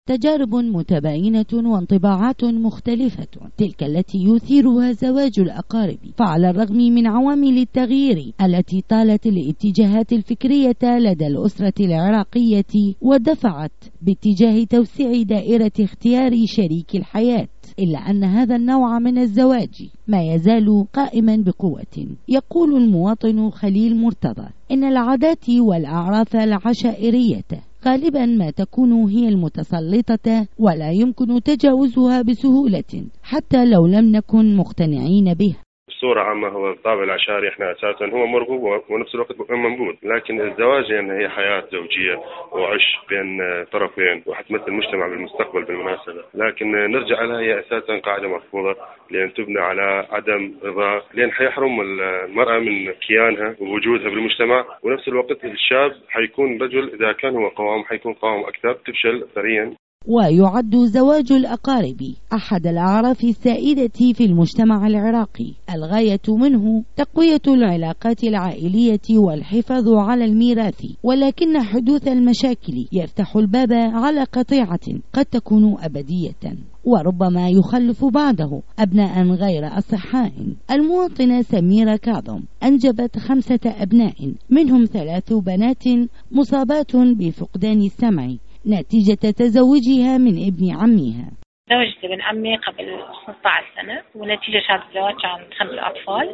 تجارب متباينة وانطباعات مختلفة تلك التي يثيرها زواج الأقارب، فعلى الرغم من عوامل التغيير التي طالت الاتجاهات الفكرية لدى الأسرة العراقية ودفعت باتجاه توسيع دائرة اختيار شريك الحياة، إلا أن هذا النوع من الزواج ما يزال قائما بقوة. يقول المواطن خليل مرتضى إن العادات والأعراف العشائرية غالبا ما تكون هي المتسلطة ولا يمكن تجاوزها بسهولة حتى لو لم نكن مقتنعين به. بصورة عامة هو الطابع العشائري احنا اساسا هو مرغوب ونفس الوقت منبوذ، لكن الزواج يعني هي حياة زوجية وعشق بين طرفين وحتمثل المجتمع بالمستقبل بالمناسبة، لكن نرجع لها هي اساسا قاعدة مرفوضة لأن تبنى على عدم رضا، لأن حيحرم المرأة من كيانها ووجودها بالمجتمع، ونفس الوقت الشاب حيكون رجل إذا كان هو قوام حيكون قوام أكثر تفشل ثريا. ويعد زواج الأقارب أحد الأعراف السائدة في المجتمع العراقي، الغاية منه تقوية العلاقات العائلية والحفاظ على الميراث، ولكن حدوث المشاكل يفتح الباب على قطيعة قد تكون أبدية وربما يخلف بعده أبناء غير أصحاء. المواطنة سميرة كاظم أنجبت 5 أبناء منهم 3 بنات مصابات بفقدان السمع نتيجة تزوجها من ابن عمها. تزوجت ابن عمي قبل 15 سنة، ونتيجة هذا الزواج كان 5 أطفال،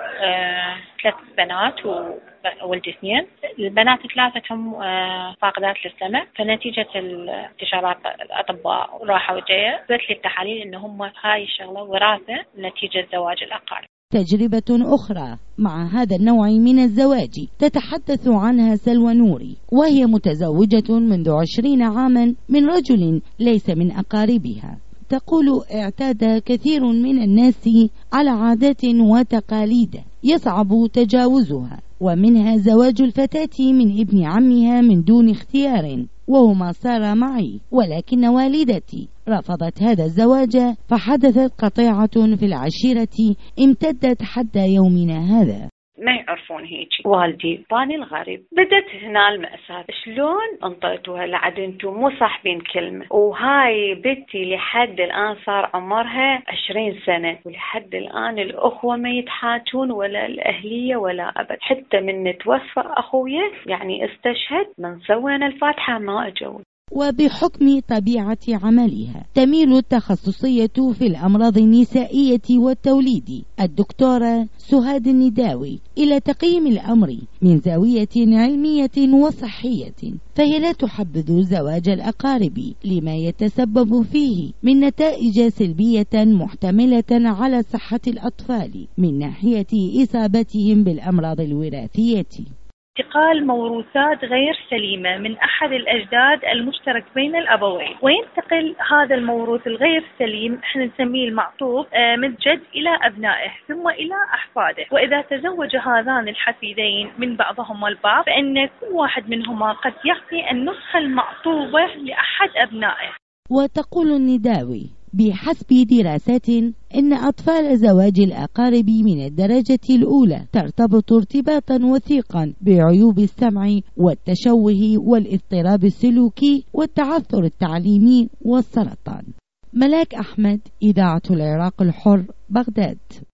3 بنات وولد 2. البنات 3 فاقدات للسمع، فنتيجة استشارات الأطباء وراحة وجاية ثبت لي التحاليل إن هم هاي الشغلة وراثة نتيجة زواج الأقارب. تجربة أخرى مع هذا النوع من الزواج تتحدث عنها سلوى نوري، وهي متزوجة منذ 20 عاما من رجل ليس من أقاربها. تقول اعتاد كثير من الناس على عادات وتقاليد يصعب تجاوزها، ومنها زواج الفتاة من ابن عمها من دون اختيار وهو ما صار معي، ولكن والدتي رفضت هذا الزواج فحدثت قطيعة في العشيرة امتدت حتى يومنا هذا. ما يعرفون هيك. والدي طاني الغريب، بدت هنا المأساة. شلون انطيتوها لعد انتم مو صاحبين كلمة؟ وهاي بنتي لحد الآن صار عمرها 20 سنة ولحد الآن الأخوة ما يتحاجون ولا الأهلية ولا أبد، حتى من توفى أخويا يعني استشهد من سوينا الفاتحة ما أجوا. وبحكم طبيعة عملها تميل التخصصية في الأمراض النسائية والتوليد الدكتورة سهاد النداوي إلى تقييم الأمر من زاوية علمية وصحية، فهي لا تحبذ زواج الأقارب لما يتسبب فيه من نتائج سلبية محتملة على صحة الأطفال من ناحية إصابتهم بالأمراض الوراثية. انتقال موروثات غير سليمة من أحد الأجداد المشترك بين الأبوين، وينتقل هذا الموروث الغير سليم احنا نسميه المعطوف من الجد إلى أبنائه ثم إلى أحفاده. وإذا تزوج هذان الحفيدين من بعضهما البعض فإن كل واحد منهما قد يعطي النسخة المعطوبة لأحد أبنائه. وتقول النداوي بحسب دراسات إن أطفال زواج الأقارب من الدرجة الأولى ترتبط ارتباطا وثيقا بعيوب السمع والتشوه والاضطراب السلوكي والتعثر التعليمي والسرطان. ملاك أحمد، إذاعة العراق الحر، بغداد.